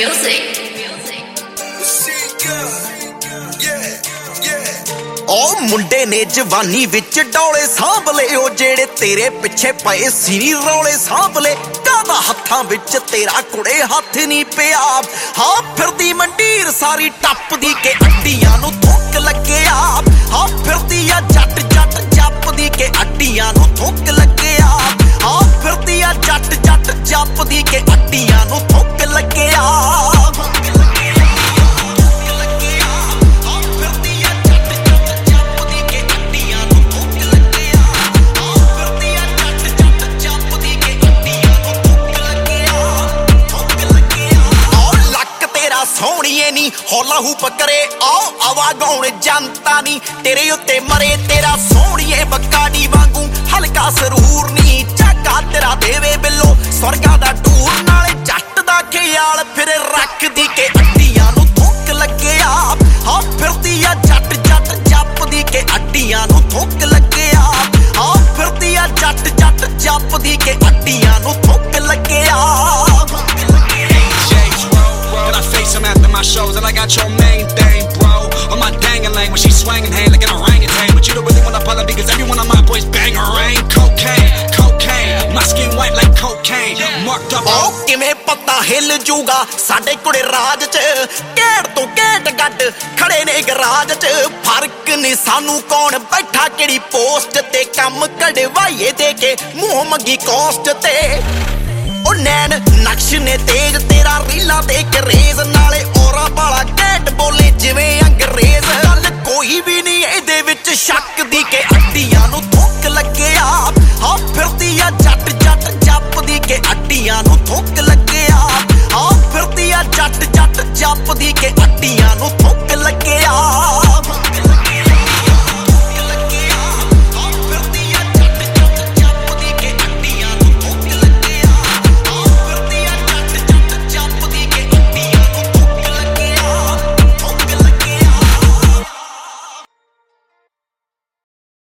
music. ਉਹ ਮੁੰਡੇ ਨੇ ਜਵਾਨੀ ਵਿੱਚ ਡੋਲੇ ਸਾਂਭ ਲਏ, ਉਹ ਜਿਹੜੇ ਤੇਰੇ ਪਿੱਛੇ ਪਏ ਸੀ ਨੀ ਰੌਲੇ ਸਾਂਭ ਲਏ। ਕਾਹਦਾ ਹੱਥਾਂ ਵਿੱਚ ਤੇਰਾ ਕੁੜੇ ਹੱਥ ਨਹੀਂ ਪਿਆ, ਹਾਂ ਫਿਰਦੀ ਮੰਡੀਰ ਸਾਰੀ ਟੱਪਦੀ ਕੇ ਅੱਡੀਆਂ ਨੂੰ ਥੁੱਕ ਲੱਗਿਆ। ਹਾਂ ਫਿਰਦੀ ਆ ਜੱਟ ਜੱਟ ਜੱਪਦੀ ਕੇ ਅੱਡੀਆਂ ਨੂੰ ਥੁੱਕ ਲੱਗਿਆ। ਹਾਂ ਫਿਰਦੀ ਆ ਜੱਟ ਜੱਟ ਜੱਪਦੀ ਕੇ ਅੱਡੀਆਂ ਨੂੰ ਥੁੱਕ ਲੱਗਿਆ। ਸੋਹਣੀਏ ਨੀ ਹੌਲਾ ਹੂਪ ਕਰੇ ਆਓ ਆਵਾ ਗਾਉਣ ਜਨਤਾ ਨੀ ਤੇਰੇ ਉੱਤੇ ਮਰੇ। ਤੇਰਾ ਸੋਹਣੀਏ ਬੱਕਾਡੀ ਵਾਂਗੂ ਹਲਕਾ ਸਰੂਰ ਨੀ ਝਾਕਾ ਤੇਰਾ ਦੇਵੇ ਬਿੱਲੋ ਸਵਰਗਾਂ ਦਾ ਟੂਰ। ਨਾਲੇ ਜੱਟ ਦਾ ਖਿਆਲ ਫਿਰ ਰੱਖਦੀ ਕੇ ਅੱਡੀਆਂ ਨੂੰ ਥੁੱਕ ਲੱਗਿਆ। ਹਾਂ ਫਿਰਦੀ ਆ ਜੱਟ ਜੱਟ ਜੱਪਦੀ ਕੇ ਅੱਡੀਆਂ ਨੂੰ ਥੁੱਕ ਲੱਗਿਆ। ਹਾਂ ਫਿਰਦੀ ਆ ਜੱਟ ਜੱਟ ਜੱਪਦੀ ਕੇ ਅੱਡੀਆਂ ਨੂੰ ਥੁੱਕ ਲੱਗਿਆ। I'm after my shows and I got your main thing, bro. On my dang-a-lang when she swinging hand like an orangutan. But you don't really wanna pull up because every one of my boys bang or rain. Cocaine, cocaine, my skin white like cocaine. Marked up. Oh, ਕਿਵੇਂ ਪਤਾ ਹਿੱਲ ਜੂਗਾ ਸਾਡੇ ਕੁੜੇ ਰਾਜ ਚ, ਘੇੜ ਤੋਂ ਘੇਟ ਗੱਡ ਖੜੇ ਨੇ garage ਚ। ਫਰਕ ਨਹੀਂ ਸਾਨੂੰ ਕੌਣ ਬੈਠਾ ਕਿਹੜੀ ਪੋਸਟ ਤੇ, ਕੰਮ ਕਢਵਾਈਏ ਦੇ ਕੇ ਮੂੰਹ ਮੰਗੀ ਕੋਸਟ ਤੇ। ਉਹ ਨੈਣ ਨਕਸ਼ ਨੇ ਤੇਜ ਤੇਰਾ ਰੀਲਾਂ ਤੇ ਕਰੇਜ਼, ਨਾਲੇ ਔਰਾ ਵਾਲਾ ਘੈਂਟ ਬੋਲੇ ਜਿਵੇਂ ਅੰਗਰੇਜ਼। ਗੱਲ ਕੋਈ ਵੀ ਨਹੀਂ ਇਹਦੇ ਵਿੱਚ ਸ਼ੱਕ ਦੀ ਕੇ ਅੱਡੀਆਂ